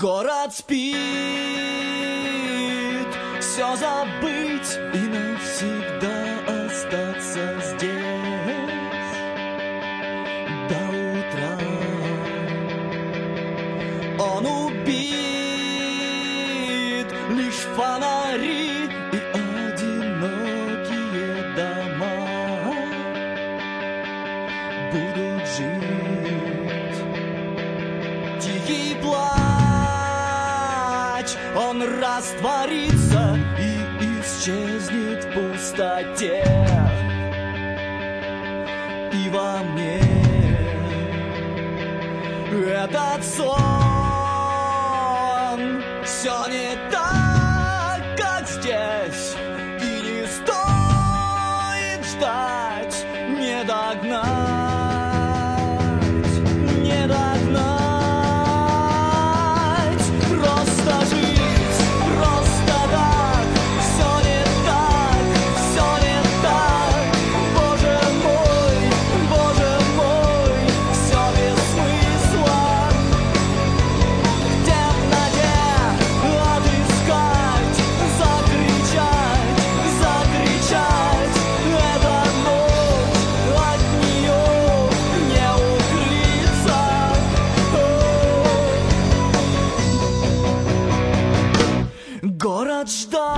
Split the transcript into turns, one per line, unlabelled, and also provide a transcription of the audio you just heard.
Город спит, все забыть и навсегда остаться здесь до утра. Он убит, лишь фонари и одинокие дома будут жить. Тихий плач, он растворится и исчезнет в пустоте. И во мне этот сон все не так, как здесь, и не стоит ждать, не догнать, не догнать. Просто жить, просто так, все не так, все не так. Боже мой, все без смысла. Где в ноге отыскать, закричать, закричать. Эта ночь, от нее не укрыться. Город ждал.